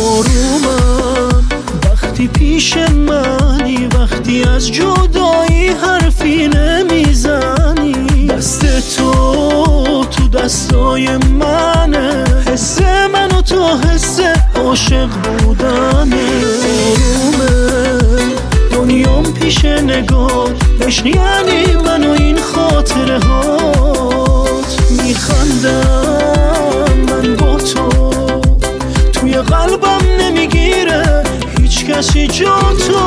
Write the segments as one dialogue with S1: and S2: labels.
S1: آرومم وقتی پیش منی، وقتی از جدایی حرفی نمیزنی. دست تو دستای منه، حس منو تو حس عاشق بودنه. آرومه دنیام پیش نگاه، عشق یعنی من و این خاطره هات. میخندم من با تو، توی قلبم نمیگیره هیچ کسی جا تو.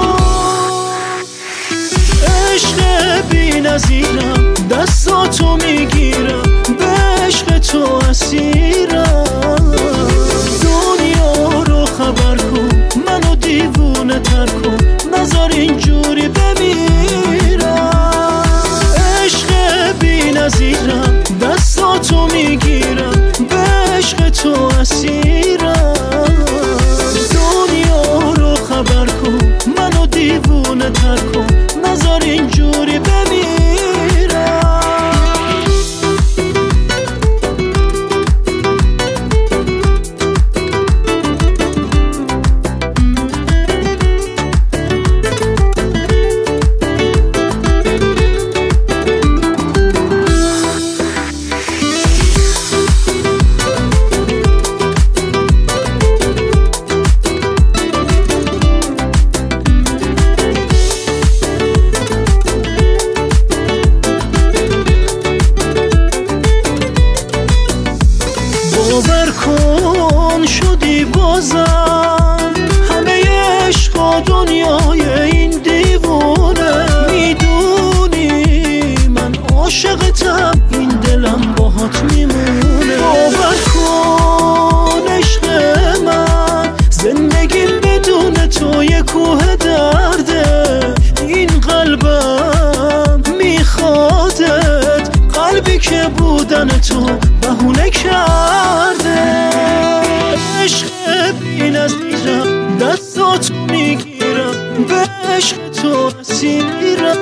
S1: عشق بی نظیرم، دستاتو میگیرم، به عشق تو اسیرم. دنیا رو خبر کن، منو دیوونه تر کن، نذار اینجوری بمیرم. عشق بی نظیرم، دستاتو میگیرم، به عشق تو اسیرم. دنیا رو خبر کن، منو دیوونه تر کن، نذار اینجوری بمیرم. باور کن شدی بازم همه عشق دنیای این دیوونه. میدونی من عاشقتم، این دلم باهات میمونه. باور کن عشق من، زندگیم بدون تو یه کوه درده. این قلبم میخوادت، قلبی که بودن تو بهونه کرده. عشق بی نظیرم، دستاتو میگیرم، به عشق تو اسیرم.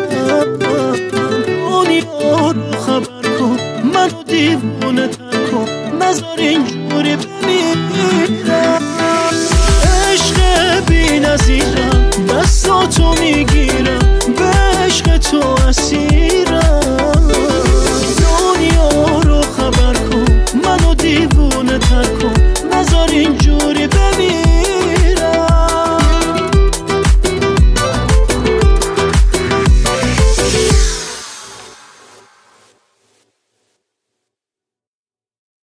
S1: دنیا رو خبر کن، منو دیوونه تر کن، نذار اینجوری بمیرم. عشق بی نظیرم، دستاتو میگیرم، به عشق تو اسیرم. دنیا رو خبر کن، منو دیوونه تر کن، نذار اینجوری بمیرم.